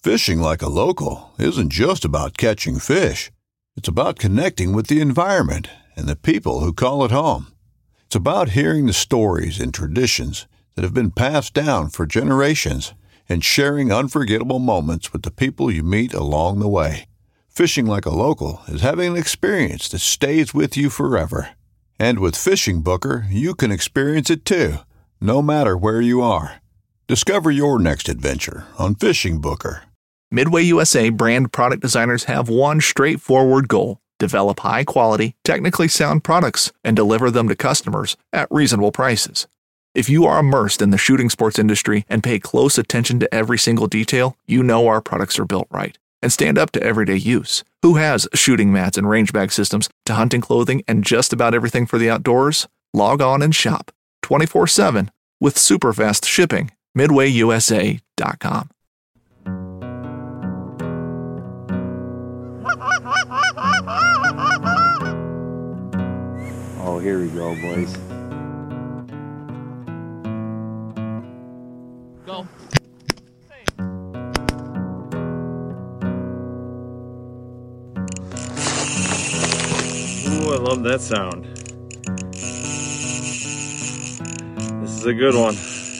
Fishing like a local isn't just about catching fish. It's about connecting with the environment and the people who call it home. It's about hearing the stories and traditions that have been passed down for generations and sharing unforgettable moments with the people you meet along the way. Fishing like a local is having an experience that stays with you forever. And with Fishing Booker, you can experience it too, no matter where you are. Discover your next adventure on Fishing Booker. Midway USA brand product designers have one straightforward goal: develop high-quality, technically sound products and deliver them to customers at reasonable prices. If you are immersed in the shooting sports industry and pay close attention to every single detail, you know our products are built right and stand up to everyday use. Who has shooting mats and range bag systems to hunting clothing and just about everything for the outdoors? Log on and shop 24/7 with super fast shipping. MidwayUSA.com. Oh, here we go, boys. Go. Ooh, I love that sound. This is a good one.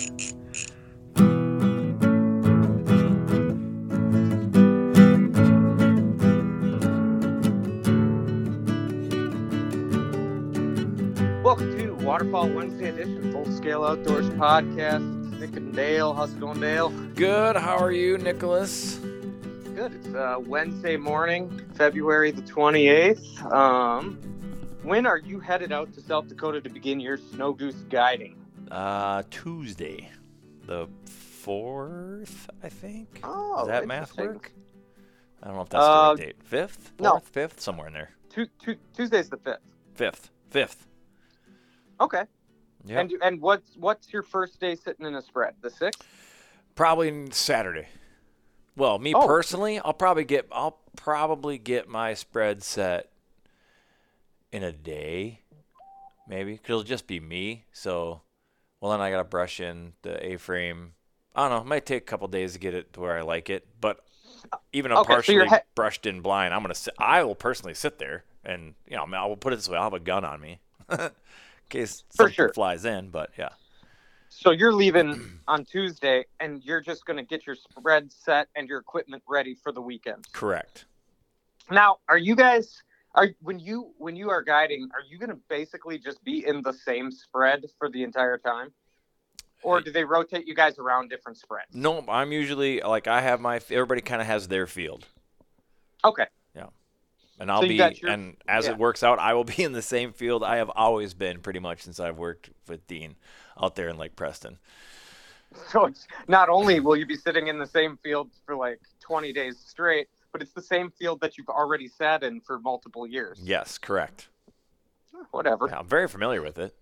Welcome to Waterfall Wednesday edition, Full Scale Outdoors podcast. It's Nick and Dale. How's it going, Dale? Good. How are you, Nicholas? Good. It's Wednesday morning, February the 28th. When are you headed out to South Dakota to begin your snow goose guiding? Tuesday, the 4th, I think. Oh, does that math interesting. work? I don't know if that's the right date. 5th? 4th? No. 5th? Somewhere in there. Tuesday's the 5th. 5th. Okay. Yeah. And what's your first day sitting in a spread? The 6th? Probably Saturday. Well, me personally, I'll probably get my spread set in a day, maybe, because it'll just be me. So, well, then I gotta brush in the A-frame. I don't know. It might take a couple days to get it to where I like it, but even a partially brushed in blind, I will personally sit there, and I will put it this way: I'll have a gun on me in case something flies in. But yeah. So you're leaving on Tuesday, and you're just going to get your spread set and your equipment ready for the weekend. Correct. Now, when you are guiding, are you going to basically just be in the same spread for the entire time, or do they rotate you guys around different spreads? No, I'm usually everybody kind of has their field. Okay. Yeah. And I'll it works out, I will be in the same field I have always been pretty much since I've worked with Dean out there in Lake Preston. So it's not only will you be sitting in the same field for like 20 days straight, but it's the same field that you've already sat in for multiple years. Yes, correct. Whatever. Yeah, I'm very familiar with it.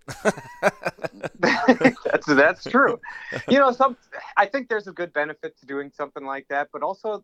That's true. I think there's a good benefit to doing something like that, but also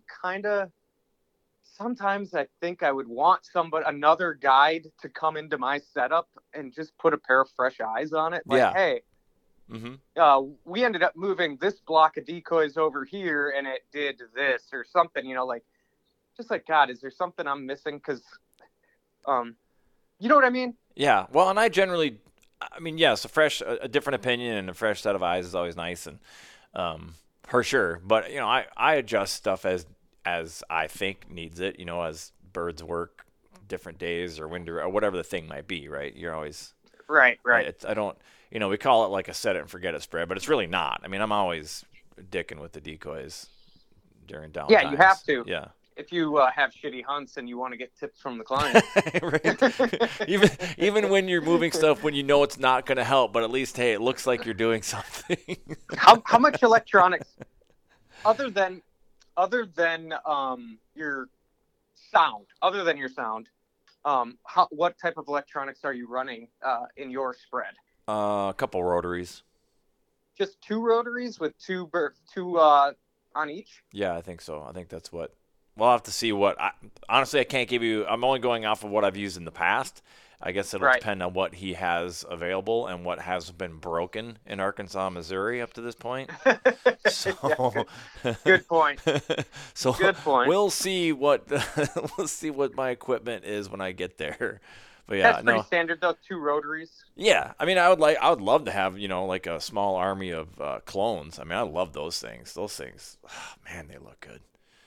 sometimes I think I would want another guide to come into my setup and just put a pair of fresh eyes on it. Like, hey, we ended up moving this block of decoys over here and it did this or something, God, is there something I'm missing? Because, you know what I mean? Yeah. Well, and yes, a different opinion and a fresh set of eyes is always nice, and for sure. But I adjust stuff as I think needs it. As birds work different days or wind or whatever the thing might be. Right. You're always right. I don't. We call it like a set it and forget it spread, but it's really not. I mean, I'm always dicking with the decoys during downtime. Yeah, you have to. Yeah. If you have shitty hunts and you want to get tips from the client. Right. Even when you're moving stuff when you know it's not going to help, but at least, hey, it looks like you're doing something. How much electronics, other than your sound, what type of electronics are you running in your spread? A couple rotaries. Just 2 rotaries with two on each? Yeah, I think so. I think that's what. We'll have to see honestly, I can't give you. I'm only going off of what I've used in the past. I guess it'll depend on what he has available and what has been broken in Arkansas, Missouri up to this point. So, good point. So good point. We'll see what my equipment is when I get there. But yeah, that's pretty standard though. 2 rotaries. Yeah, I mean, I would love to have like a small army of clones. I mean, I love those things. Those things, man, they look good.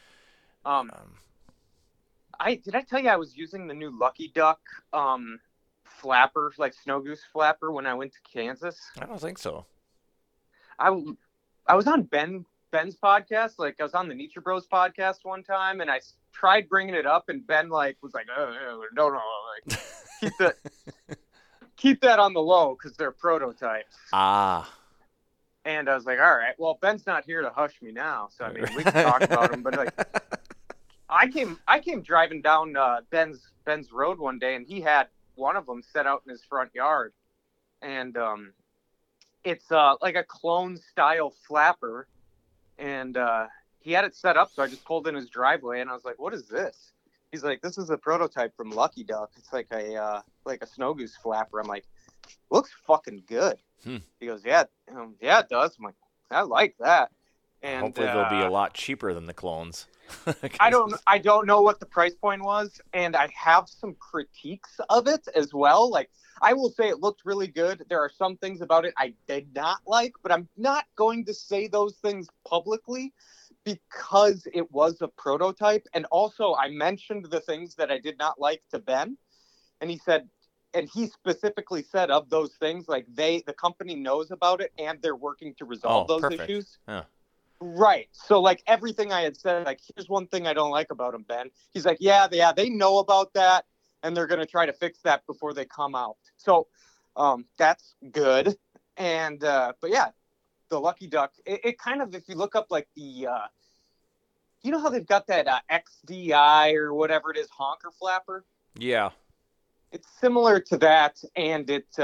Did I tell you I was using the new Lucky Duck flapper, like snow goose flapper, when I went to Kansas? I don't think so. I was on Ben's podcast, like I was on the Nature Bros podcast one time, and I tried bringing it up, and Ben was like, no, like keep that on the low because they're prototypes. And I was like, all right, well, Ben's not here to hush me now, so I mean, we can talk about him, but like. I came driving down Ben's road one day, and he had one of them set out in his front yard, and it's like a clone style flapper, and he had it set up, so I just pulled in his driveway, and I was like, "What is this?" He's like, "This is a prototype from Lucky Duck. It's like a snow goose flapper." I'm like, "Looks fucking good." He goes, "Yeah, it does." I'm like, "I like that." And hopefully they'll be a lot cheaper than the clones. I don't know what the price point was, and I have some critiques of it as well. Like, I will say it looked really good. There are some things about it I did not like, but I'm not going to say those things publicly because it was a prototype. And also I mentioned the things that I did not like to Ben, and he specifically said of those things, like the company knows about it and they're working to resolve those issues. Yeah. Right. So like everything I had said, like, here's one thing I don't like about him, Ben. He's like, yeah, they know about that, and they're going to try to fix that before they come out. So that's good. And but yeah, the Lucky Duck, it kind of, if you look up like the, you know how they've got that XDI or whatever it is, honker flapper? Yeah. It's similar to that, and it's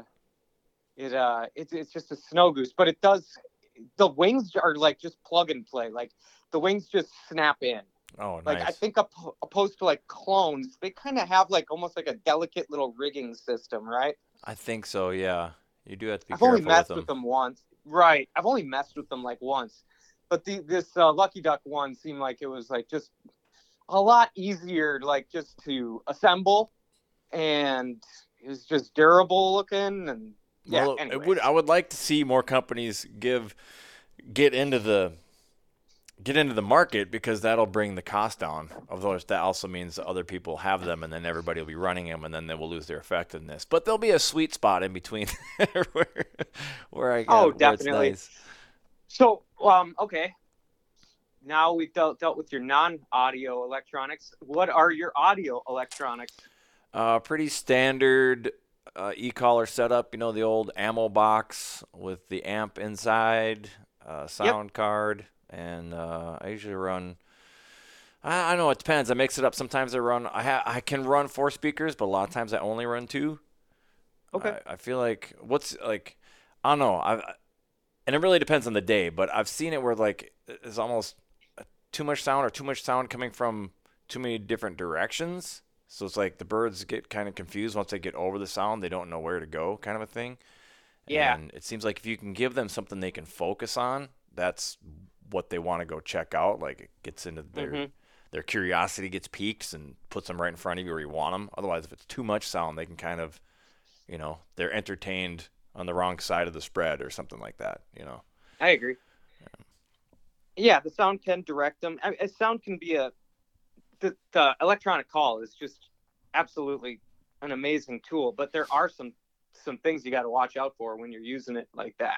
just a snow goose, but it does. The wings are like just plug and play. Like the wings just snap in. Oh, nice. Like I think opposed to like clones, they kind of have like almost like a delicate little rigging system, right? I think so. Yeah, you do have to be I've careful only messed with with them once. Right. I've only messed with them like once, but this Lucky Duck one seemed like it was like just a lot easier, like just to assemble, and it was just durable looking and. Yeah, well, I would like to see more companies get into the market, because that'll bring the cost down. Of course, that also means that other people have them, and then everybody will be running them, and then they will lose their effectiveness. But there'll be a sweet spot in between where I get. Definitely. It's nice. So, okay. Now we've dealt with your non-audio electronics. What are your audio electronics? Pretty standard. E-collar setup, the old ammo box with the amp inside, sound card, and I usually run. I don't know. It depends. I mix it up. Sometimes I can run 4 speakers, but a lot of times I only run 2. Okay. I feel like I don't know. And it really depends on the day, but I've seen it where like there's almost too much sound coming from too many different directions. So it's like the birds get kind of confused once they get over the sound. They don't know where to go, kind of a thing. Yeah. And it seems like if you can give them something they can focus on, that's what they want to go check out. Like it gets into their curiosity gets piqued and puts them right in front of you where you want them. Otherwise, if it's too much sound, they can kind of, they're entertained on the wrong side of the spread or something like that. I agree. Yeah, the sound can direct them. Sound can be the electronic call is just absolutely an amazing tool, but there are some things you got to watch out for when you're using it like that.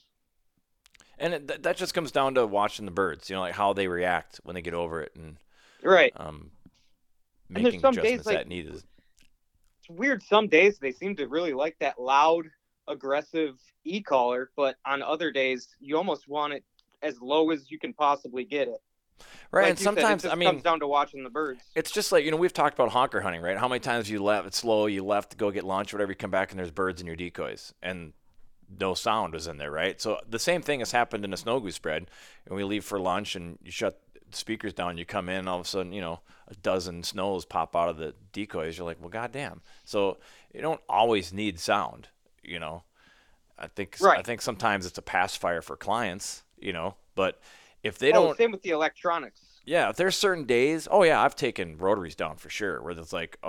And that just comes down to watching the birds, like how they react when they get over it, and right. Making adjustments that needed. It's weird. Some days they seem to really like that loud, aggressive e-collar, but on other days you almost want it as low as you can possibly get it. Right, like and sometimes, it comes down to watching the birds. It's just like, we've talked about honker hunting, right? How many times you left, it's slow, you left to go get lunch, whatever, you come back and there's birds in your decoys, and no sound was in there, right? So the same thing has happened in a snow goose spread, and we leave for lunch, and you shut speakers down, you come in, all of a sudden, a dozen snows pop out of the decoys. You're like, well, goddamn. So you don't always need sound, I think sometimes it's a pacifier for clients, but if they don't. Same with the electronics. Yeah, if there's certain days, I've taken rotaries down for sure, where it's like,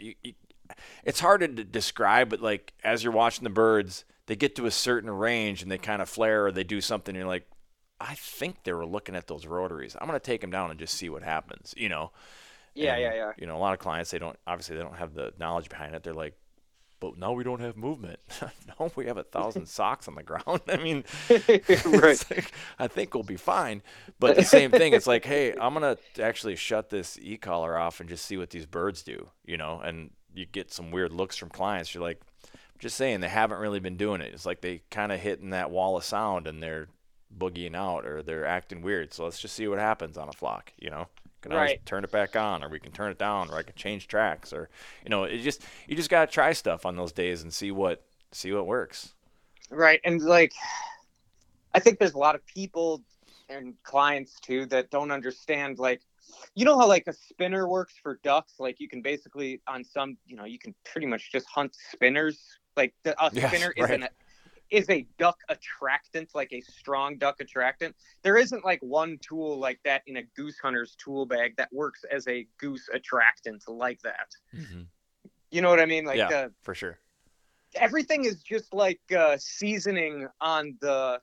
it's hard to describe, but like as you're watching the birds, they get to a certain range and they kind of flare or they do something, and you're like, I think they were looking at those rotaries. I'm going to take them down and just see what happens, Yeah. A lot of clients, they don't have the knowledge behind it. They're like, but now we don't have movement. No, we have 1,000 socks on the ground. I mean, right. Like, I think we'll be fine. But the same thing, it's like, hey, I'm going to actually shut this e-collar off and just see what these birds do, and you get some weird looks from clients. You're like, just saying, they haven't really been doing it. It's like they kind of hitting that wall of sound and they're boogieing out or they're acting weird. So let's just see what happens on a flock, Can always turn it back on, or we can turn it down, or I can change tracks, or you just gotta try stuff on those days and see what works. Right, and like I think there's a lot of people and clients too that don't understand, like, how like a spinner works for ducks. Like you can basically on some, you can pretty much just hunt spinners. Like a spinner is a duck attractant, like a strong duck attractant. There isn't like one tool like that in a goose hunter's tool bag that works as a goose attractant like that. Mm-hmm. You know what I mean? Like, for sure. Everything is just like seasoning on the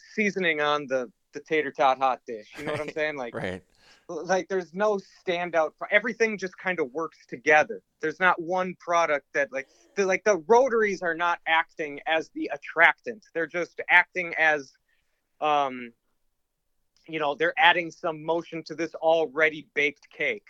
tater tot hot dish. You know what I'm saying? Like, right. Like there's no standout. Everything just kind of works together. There's not one product that the rotaries are not acting as the attractant. They're just acting as, they're adding some motion to this already baked cake.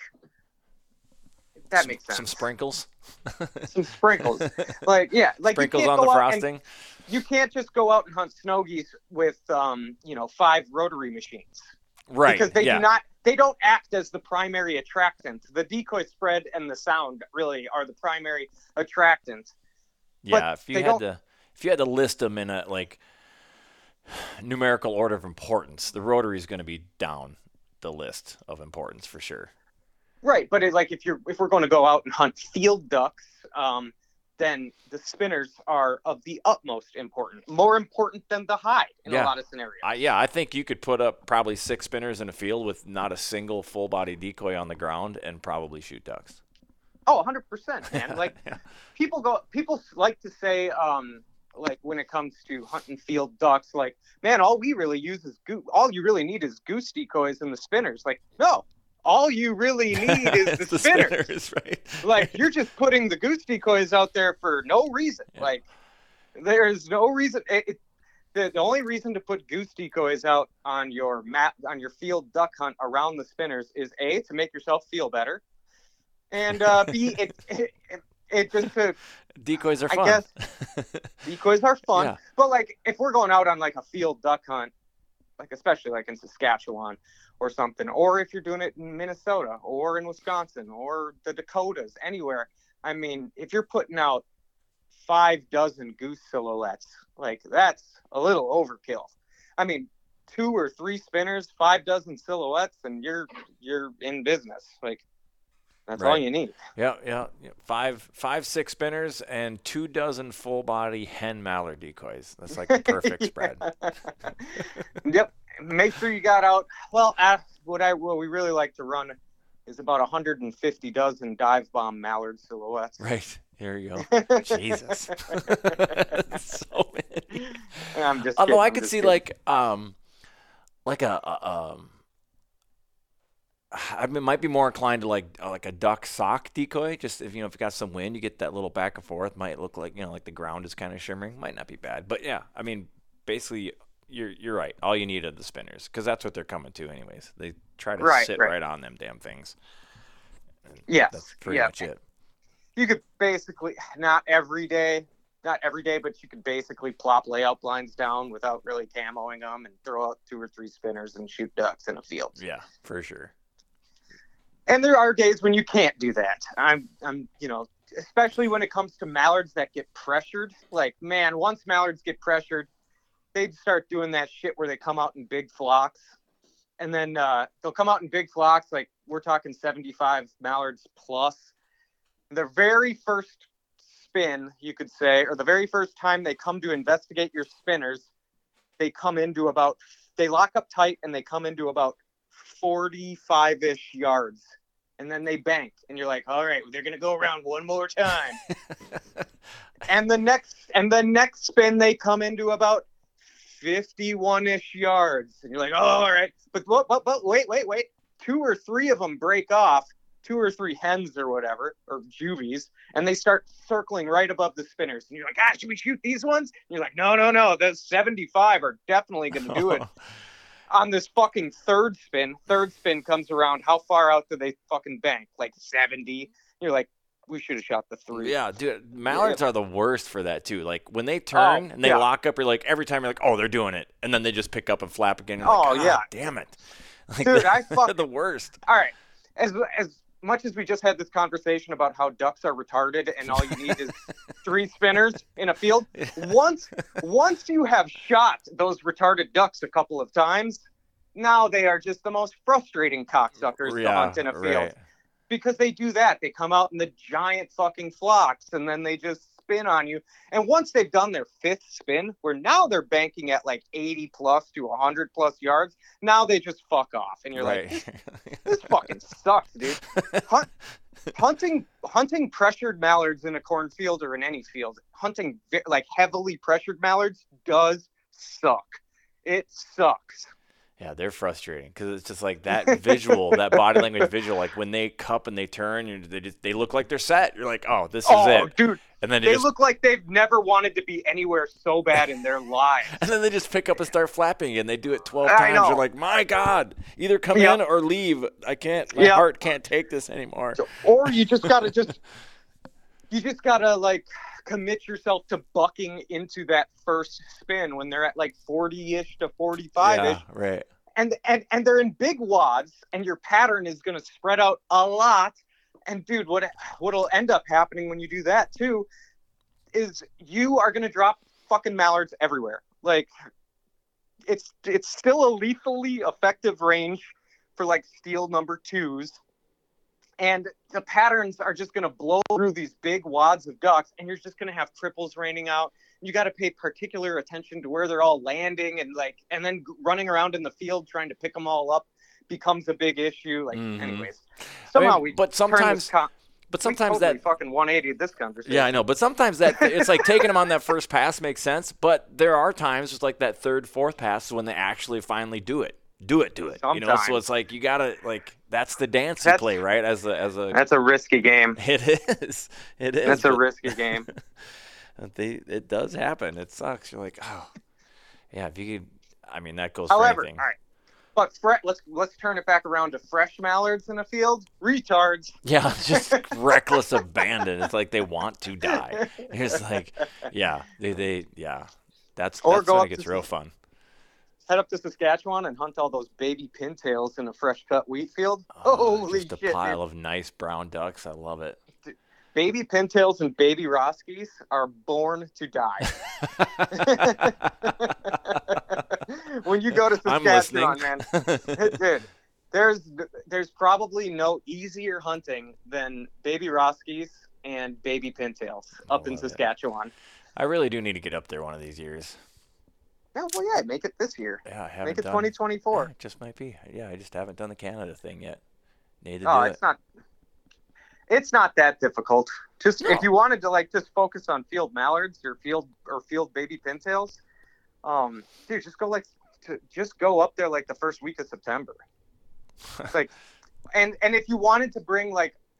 If that makes sense. Some sprinkles. Some sprinkles. Like sprinkles on the frosting. You can't just go out and hunt snow geese with 5 rotary machines. Right. Because they don't act as the primary attractant. The decoy spread and the sound really are the primary attractant. Yeah, if you had to list them in a like numerical order of importance, the rotary is going to be down the list of importance for sure. Right, but if we're going to go out and hunt field ducks, then the spinners are of the utmost importance, more important than the hide in a lot of scenarios. I think you could put up probably 6 spinners in a field with not a single full body decoy on the ground and probably shoot ducks. Oh, 100%, man. Like people like to say, like when it comes to hunting field ducks, like, man, all we really use is all you really need is goose decoys and the spinners. Like, no. All you really need is the spinners. Right? Like, you're just putting the goose decoys out there for no reason. Yeah. Like, there's no reason. The only reason to put goose decoys out on your field duck hunt around the spinners is A, to make yourself feel better, and B, it just to decoys are fun. I guess decoys are fun, yeah. But like if we're going out on like a field duck hunt, like especially like in Saskatchewan or something, or if you're doing it in Minnesota or in Wisconsin or the Dakotas, anywhere. I mean, if you're putting out 5 dozen goose silhouettes, like that's a little overkill. I mean, 2 or 3 spinners, 5 dozen silhouettes, and you're in business. Like that's all you need. Yeah. 5-6 spinners and 2 dozen full body hen mallard decoys. That's like the perfect spread. Yep. Make sure you got out. Well, what we really like to run is about 150 dozen dive bomb mallard silhouettes. Right. Here you go. Jesus. So many. I'm just Although kidding. I could see like I might be more inclined to like a duck sock decoy. Just if you got some wind, you get that little back and forth. Might look like like the ground is kind of shimmering. Might not be bad, but yeah. I mean, basically, you're right. All you need are the spinners because that's what they're coming to, anyways. They try to sit right on them damn things. Yes, that's pretty much it. You could basically not every day, but you could basically plop layout blinds down without really camoing them and throw out 2 or 3 spinners and shoot ducks in a field. Yeah, for sure. And there are days when you can't do that. I'm especially when it comes to mallards that get pressured. Like, man, once mallards get pressured, they'd start doing that shit where they come out in big flocks and then they'll come out in big flocks. Like we're talking 75 mallards plus. The very first spin, you could say, or the very first time they come to investigate your spinners, they lock up tight and they come into about 45-ish yards. And then they bank, and you're like, all right, they're going to go around one more time. and the next spin, they come into about 51-ish yards. And you're like, oh, all right. But wait. 2 or 3 of them break off, 2 or 3 hens or whatever, or juvies, and they start circling right above the spinners. And you're like, should we shoot these ones? And you're like, no, those 75 are definitely going to do it. On this fucking third spin comes around. How far out do they fucking bank? Like 70. You're like, we should have shot the 3. Yeah, dude, mallards are the worst for that too. Like when they turn and they lock up, you're like, every time you're like, oh, they're doing it, and then they just pick up and flap again. You're like, God damn it, like, dude, they're the worst. All right, as much as we just had this conversation about how ducks are retarded and all you need is 3 spinners in a field, once you have shot those retarded ducks a couple of times, now they are just the most frustrating cocksuckers to hunt in a field. Right. Because they do that. They come out in the giant fucking flocks and then they just spin on you. And once they've done their 5th spin, where now they're banking at like 80 plus to 100 plus yards, now they just fuck off. And you're like, this fucking sucks, dude. Hunting pressured mallards in a cornfield or in any field, hunting like heavily pressured mallards does suck. It sucks. Yeah, they're frustrating because it's just like that visual, that body language visual. Like when they cup and they turn, they look like they're set. You're like, oh, this is it, dude. And then they look like they've never wanted to be anywhere so bad in their lives. And then they just pick up and start flapping, and they do it 12 times. You're like, my God, either come in or leave. I can't. My heart can't take this anymore. Or you just gotta like commit yourself to bucking into that first spin when they're at like 40-ish to 45-ish. Yeah, right. And they're in big wads, and your pattern is going to spread out a lot. And dude, what'll end up happening when you do that too is you are going to drop fucking mallards everywhere. Like it's still a lethally effective range for like steel number 2s. And the patterns are just going to blow through these big wads of ducks, and you're just going to have triples raining out. You got to pay particular attention to where they're all landing, and then running around in the field trying to pick them all up becomes a big issue. Like, anyways, somehow sometimes totally that fucking 180 this conversation. Yeah, I know, but sometimes that it's like taking them on that first pass makes sense, but there are times just like that third, fourth pass when they actually finally do it. Sometimes. You know, so it's like you gotta that's the dance you play, right? As a that's a risky game. It is. That's a risky game. It does happen. It sucks. You're like, oh, yeah. If you could, I mean, that goes. However, for anything. all right. But let's turn it back around to fresh mallards in a field. Retards. Yeah, just reckless abandon. It's like they want to die. It's like, yeah, that's when it gets real fun. Head up to Saskatchewan and hunt all those baby pintails in a fresh cut wheat field. Holy just shit! A pile of nice brown ducks. I love it. Baby pintails and baby roskies are born to die. When you go to Saskatchewan, man, dude, there's probably no easier hunting than baby roskies and baby pintails up in Saskatchewan. I really do need to get up there one of these years. Yeah, make it this year. Yeah, I haven't make it 2024. Yeah, it just might be. Yeah, I just haven't done the Canada thing yet. Need to do it. It's not that difficult. If you wanted to just focus on field mallards or field baby pintails, dude, just go up there like the first week of September. And if you wanted to bring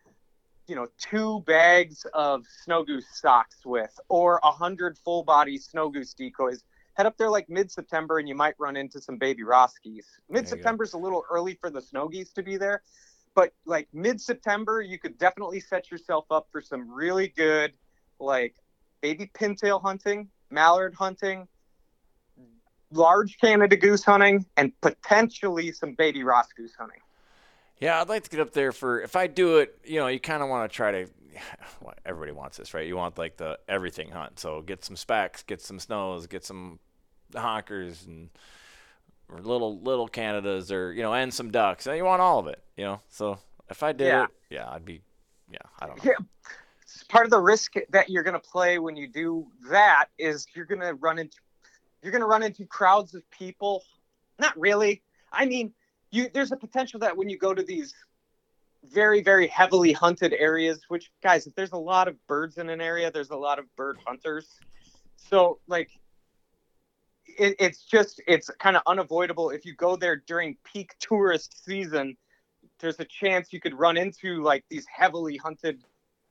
2 bags of snow goose socks or 100 full body snow goose decoys, head up there like mid-September and you might run into some baby roskies. Mid-September is a little early for the snow geese to be there, but like mid-September, you could definitely set yourself up for some really good baby pintail hunting, mallard hunting, large Canada goose hunting, and potentially some baby roscoos hunting. Yeah, I'd like to get up there if I do it, you kind of want to try to, everybody wants this, right? You want the everything hunt. So get some specs, get some snows, get some honkers and or little Canadas, or and some ducks. And you want all of it, So if I did it, I'd be, I don't know. Yeah. Part of the risk that you're going to play when you do that is you're going to run into crowds of people. Not really. I mean, there's a potential that when you go to these very, very heavily hunted areas, which, guys, if there's a lot of birds in an area, there's a lot of bird hunters. So, like, it's kind of unavoidable. If you go there during peak tourist season, there's a chance you could run into, like, these heavily hunted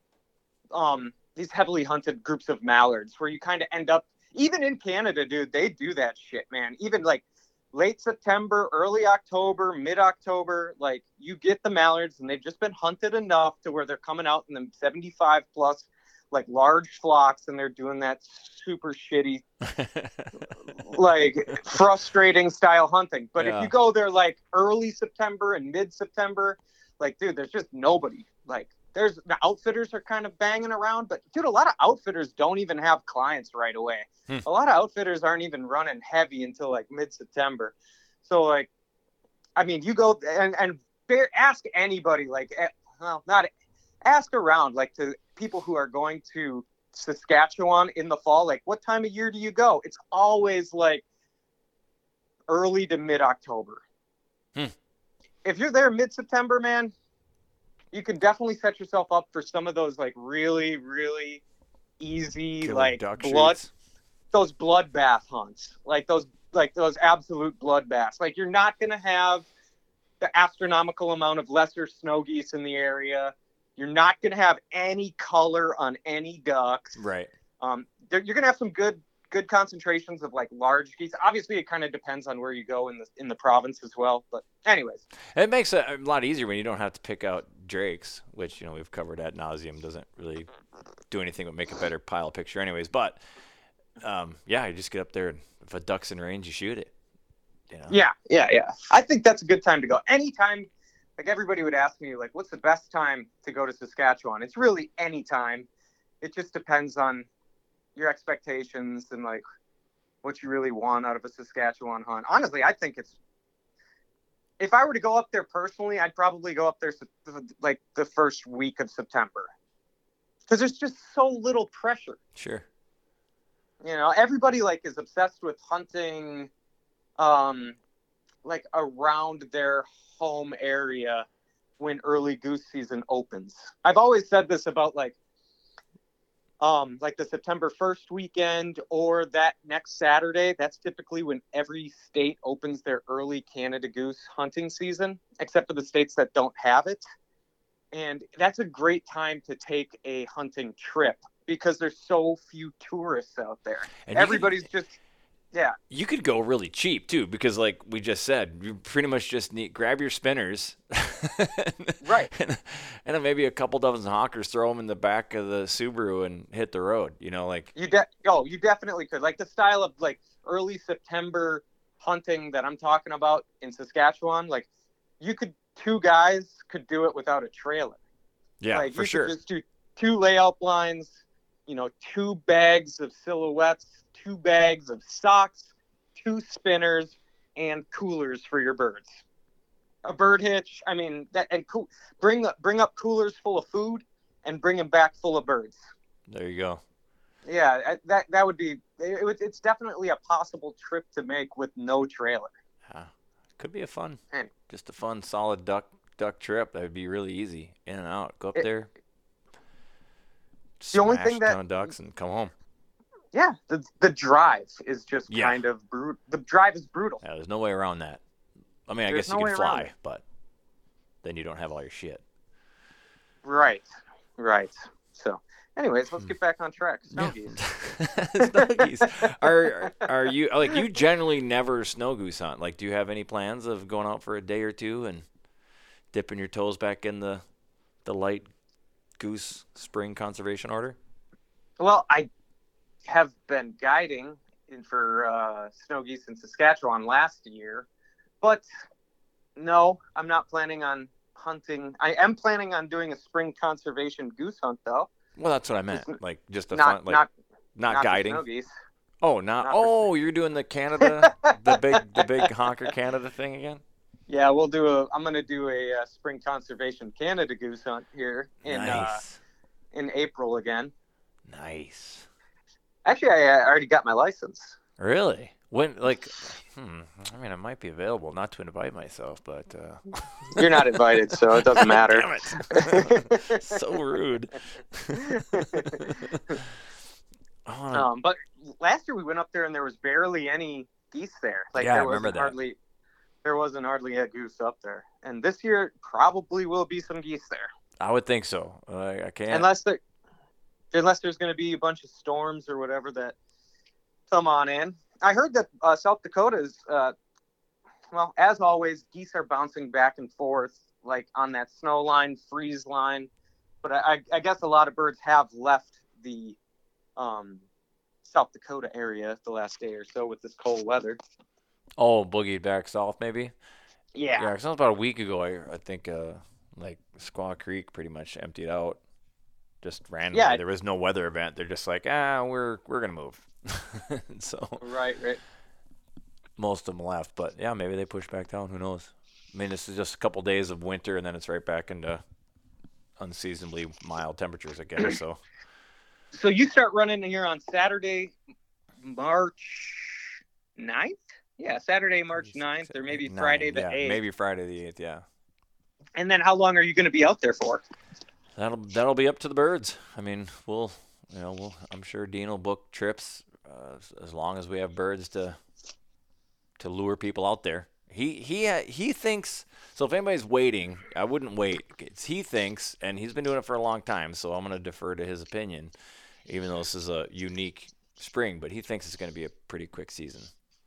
groups of mallards, where you kind of end up, even in Canada, dude, they do that shit, man. Even, like, late September, early October, mid-October, like, you get the mallards, and they've just been hunted enough to where they're coming out in the 75 plus, like, large flocks, and they're doing that super shitty, like, frustrating style hunting. But if you go there, like, early September and mid-September, like, dude, there's just nobody. Like, the outfitters are kind of banging around, but, dude, a lot of outfitters don't even have clients right away. A lot of outfitters aren't even running heavy until, like, mid-September. So, like, I mean, you go and ask anybody, like, ask around, like, to people who are going to Saskatchewan in the fall, like, what time of year do you go? It's always, like, early to mid-October. If you're there mid-September, man, you can definitely set yourself up for some of those, like, really, really easy, killer, like, those bloodbath hunts, like those absolute bloodbaths. Like, you're not going to have the astronomical amount of lesser snow geese in the area. You're not going to have any color on any ducks. Right. You're going to have some good concentrations of, like, large geese. Obviously, it kind of depends on where you go in the province as well. But anyways, it makes it a lot easier when you don't have to pick out drakes, which we've covered ad nauseum. Doesn't really do anything but make a better pile picture, anyways. But you just get up there, and if a duck's in range, you shoot it. Yeah. I think that's a good time to go. Anytime. Like, everybody would ask me, like, what's the best time to go to Saskatchewan? It's really any time. It just depends on your expectations and, like, what you really want out of a Saskatchewan hunt. Honestly, I think if I were to go up there personally, I'd probably go up there, like, the first week of September. Because there's just so little pressure. Sure. Everybody, like, is obsessed with hunting, like, around their home area when early goose season opens. I've always said this about, like the September 1st weekend or that next Saturday. That's typically when every state opens their early Canada goose hunting season, except for the states that don't have it. And that's a great time to take a hunting trip because there's so few tourists out there. And everybody's you could go really cheap too, because, like we just said, you pretty much just grab your spinners, right, and then maybe a couple dozen hawkers, throw them in the back of the Subaru and hit the road. Like you definitely could. Like, the style of, like, early September hunting that I'm talking about in Saskatchewan, like, two guys could do it without a trailer. Yeah, like, for sure. Just do 2 layout blinds, 2 bags of silhouettes, 2 bags of socks, 2 spinners, and coolers for your birds. A bird hitch. I mean, bring up coolers full of food and bring them back full of birds. There you go. Yeah, that would be. It's definitely a possible trip to make with no trailer. Could be just a fun, solid duck trip. That would be really easy. In and out. Go up there. The only thing a ton of ducks and come home. Yeah, the drive is just kind of brutal. The drive is brutal. Yeah, there's no way around that. I mean, I guess you could fly, but then you don't have all your shit. Right. So, anyways, let's get back on track. Snow geese. Snow geese. Are you, like, you generally never snow goose hunt? Like, do you have any plans of going out for a day or two and dipping your toes back in the light goose spring conservation order? Well, I have been guiding for snow geese in Saskatchewan last year, but no, I'm not planning on hunting. I am planning on doing a spring conservation goose hunt, though. Well, that's what I meant. Like, just fun, like not guiding. Snow geese. Oh, you're doing the Canada, the big honker Canada thing again? Yeah, I'm going to do a spring conservation Canada goose hunt here in April again. Nice. Actually, I already got my license. Really? When, I mean, I might be available, not to invite myself, but... You're not invited, so it doesn't matter. Damn it. So rude. But last year we went up there and there was barely any geese there. I remember that. There wasn't hardly a goose up there. And this year probably will be some geese there. I would think so. I can't... Unless there's going to be a bunch of storms or whatever that come on in. I heard that South Dakota is, as always, geese are bouncing back and forth, like on that snow line, freeze line. But I guess a lot of birds have left the South Dakota area the last day or so with this cold weather. Oh, boogied back south, maybe? Yeah. Yeah, because about a week ago, I think, Squaw Creek pretty much emptied out. Just randomly. Yeah. There was no weather event. They're just like, we're going to move. So right. Most of them left, but yeah, maybe they push back down. Who knows? I mean, this is just a couple days of winter, and then it's right back into unseasonably mild temperatures again. So you start running here on Saturday, March 9th? Yeah, Saturday, March 9th, or maybe Friday the 8th. Maybe Friday the 8th, yeah. And then how long are you going to be out there for? That'll be up to the birds. I mean, I'm sure Dean will book trips as long as we have birds to lure people out there. He thinks, so if anybody's waiting, I wouldn't wait. He thinks, and he's been doing it for a long time, so I'm going to defer to his opinion, even though this is a unique spring, but he thinks it's going to be a pretty quick season.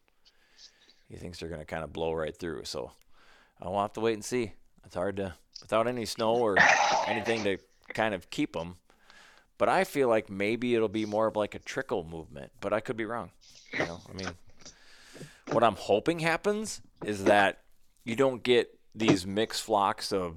He thinks they're going to kind of blow right through, so I'll have to wait and see. It's hard to, without any snow or anything to kind of keep them. But I feel like maybe it'll be more of like a trickle movement, but I could be wrong. I mean, what I'm hoping happens is that you don't get these mixed flocks of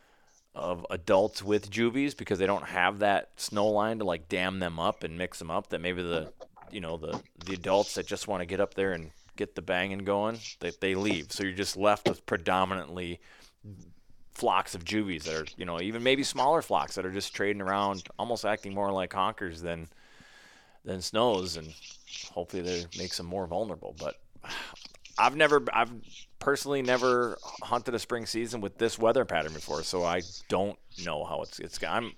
adults with juvies because they don't have that snow line to like dam them up and mix them up. That maybe the adults that just want to get up there and get the banging going, they leave. So you're just left with predominantly flocks of juvies that are, even maybe smaller flocks that are just trading around, almost acting more like honkers than snows, and hopefully they make them more vulnerable. But I've personally never hunted a spring season with this weather pattern before, so I don't know how it's it's gonna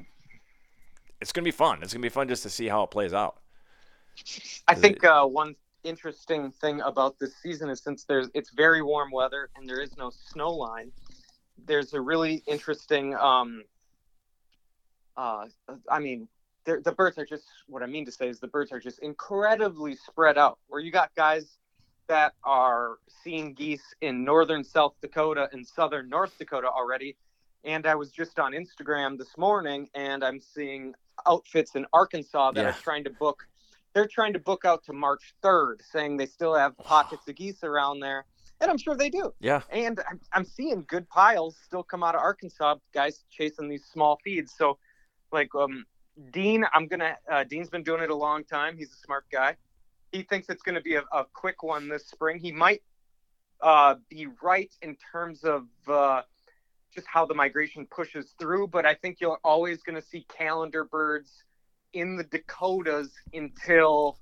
be fun. It's gonna be fun just to see how it plays out. I think one interesting thing about this season is since it's very warm weather and there is no snow line, there's a really interesting the birds are just, what I mean to say is the birds are just incredibly spread out, where you got guys that are seeing geese in northern South Dakota and southern North Dakota already. And I was just on Instagram this morning and I'm seeing outfits in Arkansas that are trying to book. They're trying to book out to March 3rd, saying they still have pockets of geese around there. And I'm sure they do. Yeah. And I'm seeing good piles still come out of Arkansas, guys chasing these small feeds. So, like, Dean, Dean's been doing it a long time. He's a smart guy. He thinks it's going to be a quick one this spring. He might be right in terms of just how the migration pushes through, but I think you're always going to see calendar birds in the Dakotas until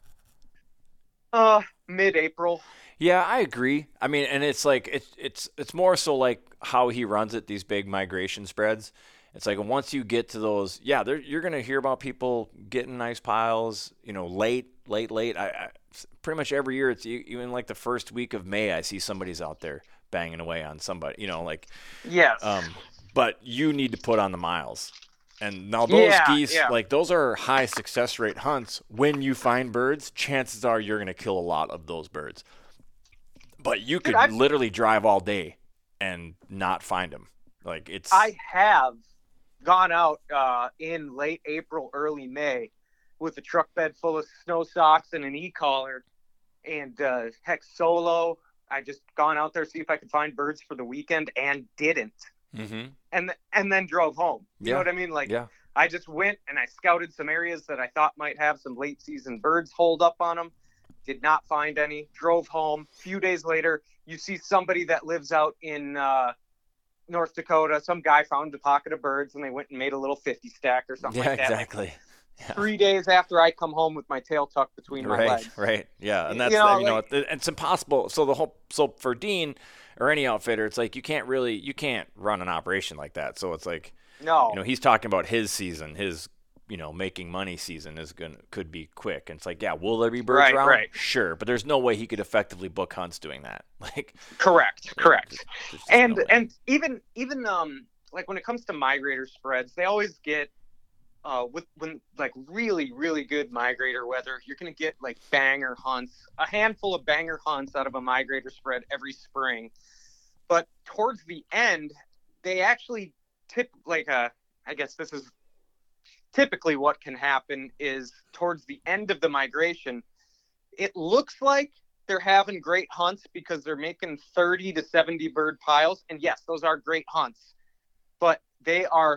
mid-April. Yeah, I agree. I mean, and it's like it's more so like how he runs it, these big migration spreads. It's like once you get to those, you're going to hear about people getting nice piles, late. I pretty much every year, it's even like the first week of May, I see somebody's out there banging away on somebody, Yes. But you need to put on the miles. And now those geese, like those are high success rate hunts. When you find birds, chances are you're going to kill a lot of those birds. But you could literally drive all day and not find them. Like I have gone out in late April, early May with a truck bed full of snow socks and an e-collar and solo. I just gone out there to see if I could find birds for the weekend and didn't. Mm-hmm. And then drove home. You know what I mean? Like I just went and I scouted some areas that I thought might have some late season birds holed up on them. Did not find any. Drove home. A few days later, you see somebody that lives out in North Dakota. Some guy found a pocket of birds, and they went and made a little 50 stack or something like that. Exactly. Yeah. 3 days after I come home with my tail tucked between my legs. Right. Yeah, and that's it's impossible. So for Dean or any outfitter, it's like you can't run an operation like that. So it's like, no, he's talking about his season, his making money season could be quick. And it's like, yeah, will there be birds around? Right. Sure, but there's no way he could effectively book hunts doing that. Like, correct. And even like when it comes to migrator spreads, they always get when like really, really good migrator weather, you're going to get like banger hunts, a handful of banger hunts out of a migrator spread every spring. But towards the end, they actually I guess this is typically what can happen is towards the end of the migration, it looks like they're having great hunts because they're making 30 to 70 bird piles. And yes, those are great hunts, but they are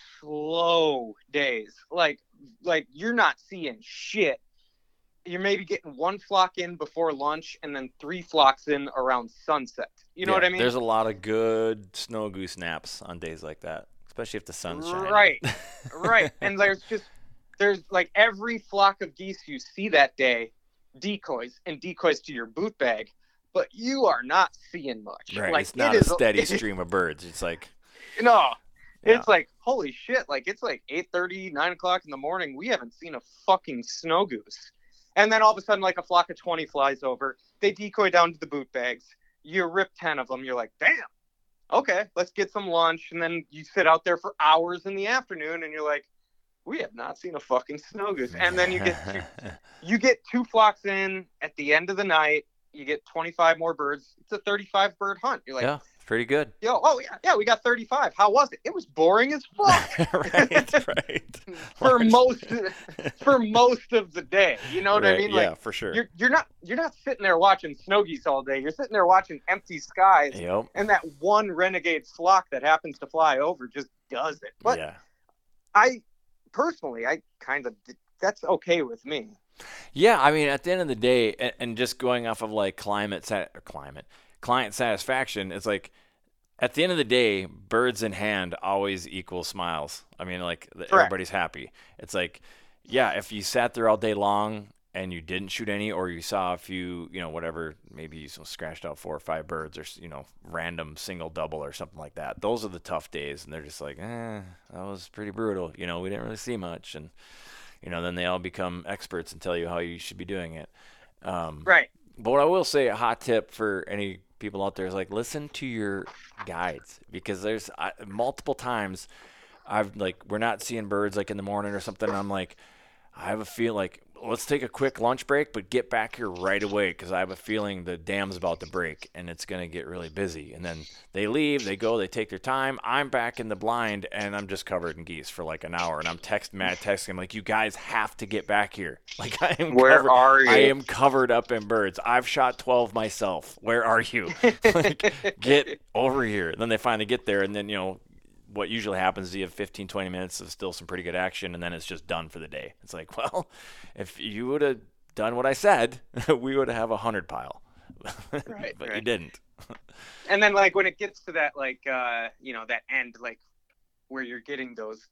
slow days. Like you're not seeing shit. You're maybe getting one flock in before lunch and then 3 flocks in around sunset. You know what I mean? There's a lot of good snow goose naps on days like that, especially if the sun's shining. Right. And there's like every flock of geese you see that day, decoys to your boot bag, but you are not seeing much. Right. Like, it's not a steady stream of birds. It's like, it's like, holy shit. Like, it's like 8:30, 9 o'clock in the morning. We haven't seen a fucking snow goose. And then all of a sudden, like a flock of 20 flies over. They decoy down to the boot bags. You rip 10 of them. You're like, damn. Okay, let's get some lunch. And then you sit out there for hours in the afternoon and you're like, we have not seen a fucking snow goose. And then you get 2 flocks in at the end of the night. You get 25 more birds. It's a 35 bird hunt. You're like, yeah, pretty good. Yeah, we got 35. How was it? It was boring as fuck. right. for most of the day. You know what I mean? Like, yeah, for sure. You're not sitting there watching snow geese all day. You're sitting there watching empty skies. Yep. And that one renegade flock that happens to fly over just does it. But I kind of, that's okay with me. Yeah, I mean, at the end of the day, and just going off of like client satisfaction, it's like at the end of the day, birds in hand always equal smiles. I mean, like everybody's happy. It's like, yeah, if you sat there all day long and you didn't shoot any, or you saw a few, whatever, maybe you scratched out 4 or 5 birds, or random single, double, or something like that. Those are the tough days, and they're just like, that was pretty brutal. We didn't really see much, and then they all become experts and tell you how you should be doing it. Right. But what I will say, a hot tip for any people out there is like, listen to your guides, because there's multiple times we're not seeing birds like in the morning or something. And I'm like, I have a feel like, let's take a quick lunch break, but get back here right away, because I have a feeling the dam's about to break and it's going to get really busy. And then they leave, they go, they take their time. I'm back in the blind and I'm just covered in geese for like an hour. And I'm texting him like, you guys have to get back here. Like, Where are you? I am covered up in birds. I've shot 12 myself. Where are you? Like, get over here. And then they finally get there, and then, what usually happens is you have 15, 20 minutes of still some pretty good action, and then it's just done for the day. It's like, well, if you would have done what I said, we would have 100 pile. Right, but you didn't. And then, like, when it gets to that, like, that end, like, where you're getting those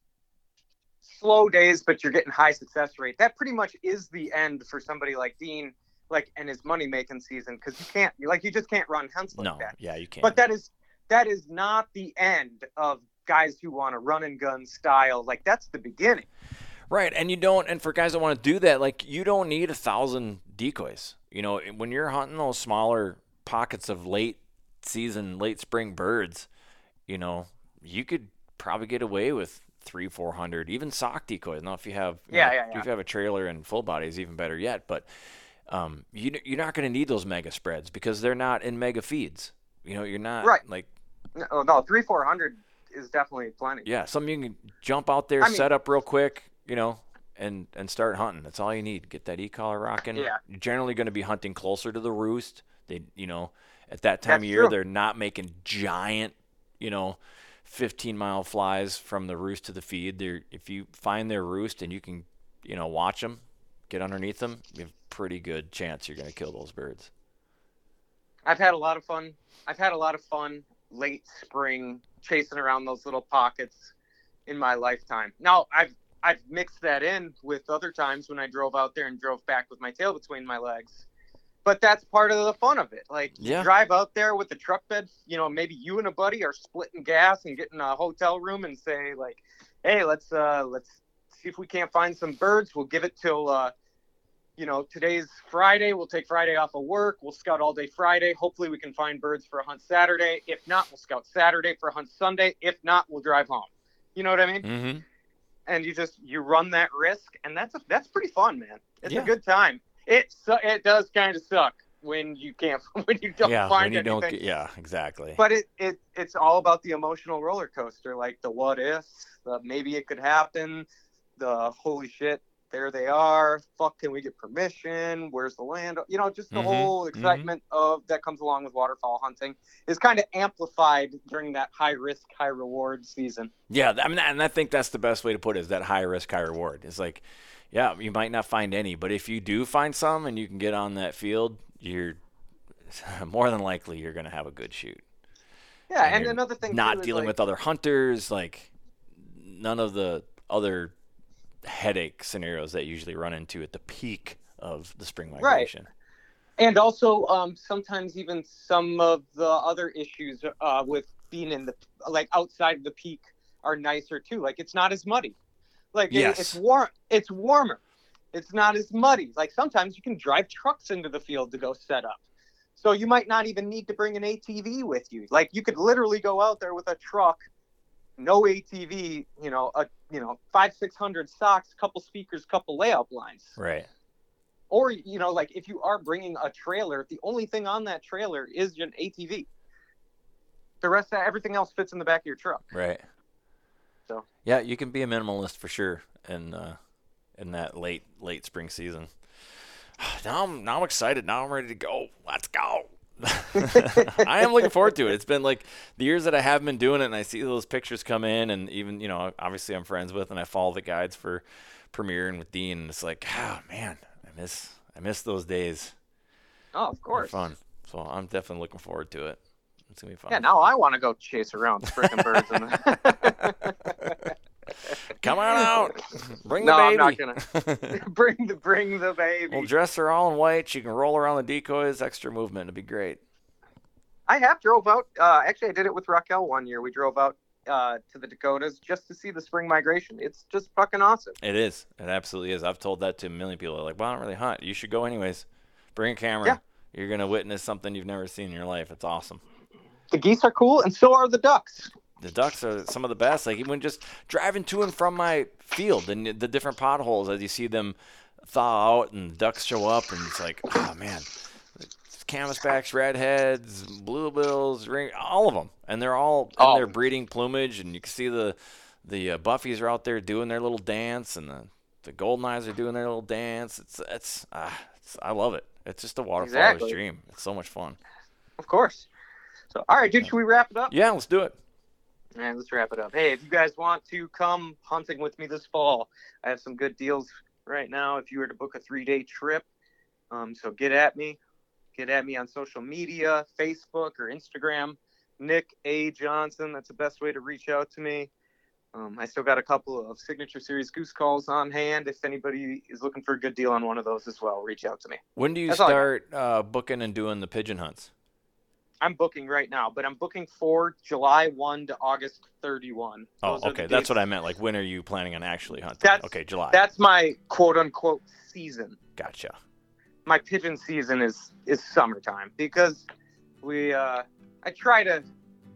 slow days, but you're getting high success rate, that pretty much is the end for somebody like Dean, like, and his money-making season, because you just can't run hunts like that. Yeah, you can't. But that is not the end of guys who want to run and gun style. Like, that's the beginning. Right. And for guys that want to do that, like, you don't need 1,000 decoys. When you're hunting those smaller pockets of late spring birds, you could probably get away with 300-400, even sock decoys. Now, if you have, if you have a trailer and full body is even better yet, but you're not going to need those mega spreads because they're not in mega feeds. You're not like, no, 300-400 is definitely plenty. Yeah, something you can jump out there, set up real quick, and start hunting. That's all you need. Get that e-collar rocking. Yeah. You're generally going to be hunting closer to the roost. They, at that time of year, they're not making giant, 15-mile flies from the roost to the feed. If you find their roost and you can, watch them, get underneath them, you have a pretty good chance you're going to kill those birds. I've had a lot of fun late spring chasing around those little pockets in my lifetime. Now, I've mixed that in with other times when I drove out there and drove back with my tail between my legs. But that's part of the fun of it. Like, you drive out there with the truck bed, maybe you and a buddy are splitting gas and getting a hotel room and say, like, hey, let's see if we can't find some birds. We'll give it till, today's Friday. We'll take Friday off of work. We'll scout all day Friday. Hopefully we can find birds for a hunt Saturday. If not, we'll scout Saturday for a hunt Sunday. If not, we'll drive home. You know what I mean? Mm-hmm. And you run that risk, and that's pretty fun, man. It's a good time. It does kind of suck when you don't find anything. Yeah, exactly. But it's all about the emotional roller coaster, like the what ifs, the maybe it could happen, the holy shit, there they are. Fuck, can we get permission? Where's the land? Just the whole excitement of that comes along with waterfowl hunting is kind of amplified during that high risk, high reward season. Yeah, I mean, and I think that's the best way to put it, is that high risk, high reward. It's like, yeah, you might not find any, but if you do find some and you can get on that field, you're more than likely you're going to have a good shoot. Yeah, and another thing, not dealing with other hunters, like none of the other headache scenarios that you usually run into at the peak of the spring migration. Right. And also sometimes even some of the other issues with being in the outside of the peak are nicer too. Like, it's not as muddy. Like, yes. It's warmer. It's not as muddy. Like, sometimes you can drive trucks into the field to go set up. So you might not even need to bring an ATV with you. Like, you could literally go out there with a truck, no ATV, 500-600 socks, couple speakers, couple layout lines. Right. Or, if you are bringing a trailer, the only thing on that trailer is an ATV. The rest of everything else fits in the back of your truck. Right. So yeah, you can be a minimalist for sure in that late spring season. Now I'm excited. Now I'm ready to go. Let's go. I am looking forward to it. It's been like the years that I have been doing it, and I see those pictures come in, and even obviously I'm friends with, and I follow the guides for Premier and with Dean, and it's like, oh man, I miss those days. Oh, of course. They're fun. So I'm definitely looking forward to it. It's gonna be fun. Yeah, now I want to go chase around freaking birds. Come on out. Bring the no, baby. I'm not gonna. bring the baby. We'll dress her all in white. She can roll around the decoys. Extra movement. It'd be great. I have drove out. Actually, I did it with Raquel one year. We drove out to the Dakotas just to see the spring migration. It's just fucking awesome. It is. It absolutely is. I've told that to a million people. They're like, well, I don't really hunt. You should go anyways. Bring a camera. Yeah. You're going to witness something you've never seen in your life. It's awesome. The geese are cool, and so are the ducks. The ducks are some of the best. Like, even just driving to and from my field and the different potholes as you see them thaw out and the ducks show up, and it's like, oh, man. Canvasbacks, redheads, bluebills, all of them. And they're all in their breeding plumage, and you can see the buffies are out there doing their little dance, and the golden eyes are doing their little dance. I love it. It's just a waterfowler's dream. It's so much fun. Of course. So, all right, dude, should we wrap it up? Yeah, let's do it. All right, let's wrap it up. Hey, if you guys want to come hunting with me this fall, I have some good deals right now if you were to book a 3-day trip. So get at me. Get at me on social media, Facebook or Instagram. Nick A. Johnson, that's the best way to reach out to me. I still got a couple of Signature Series goose calls on hand. If anybody is looking for a good deal on one of those as well, reach out to me. When do you start booking and doing the pigeon hunts? I'm booking right now, but I'm booking for July 1 to August 31. Oh, okay. That's what I meant. Like, when are you planning on actually hunting? Okay, July. That's my quote-unquote season. Gotcha. My pigeon season is summertime because I try to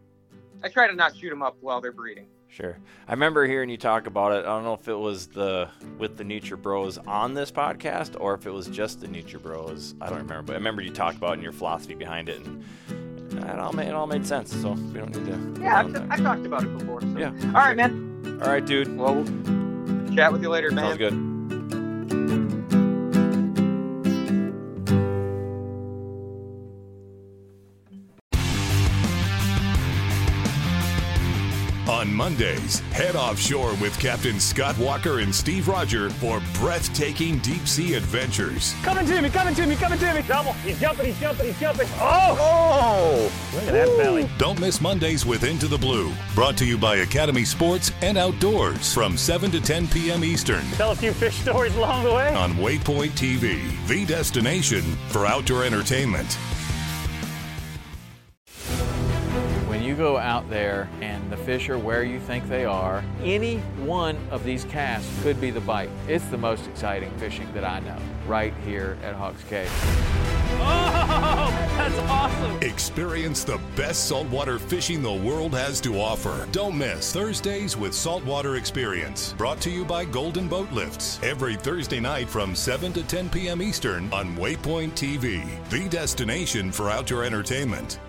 not shoot them up while they're breeding. Sure. I remember hearing you talk about it. I don't know if it was with the Nature Bros on this podcast or if it was just the Nature Bros. I don't remember, but I remember you talked about it and your philosophy behind it, and it all made sense. So we don't need to. Yeah, I've talked about it before. So. Yeah. All right, man. All right, dude. Well, we'll chat with you later, man. Sounds good. On Mondays, head offshore with Captain Scott Walker and Steve Roger for breathtaking deep-sea adventures. Coming to me. Double. He's jumping. Oh! Look at that belly. Don't miss Mondays with Into the Blue. Brought to you by Academy Sports and Outdoors from 7 to 10 p.m. Eastern. Tell a few fish stories along the way. On Waypoint TV, the destination for outdoor entertainment. When you go out there and the fish are where you think they are, any one of these casts could be the bite. It's the most exciting fishing that I know, right here at Hawks Cave. Oh, that's awesome. Experience the best saltwater fishing the world has to offer. Don't miss Thursdays with Saltwater Experience. Brought to you by Golden Boat Lifts. Every Thursday night from 7 to 10 p.m. Eastern on Waypoint TV, the destination for outdoor entertainment.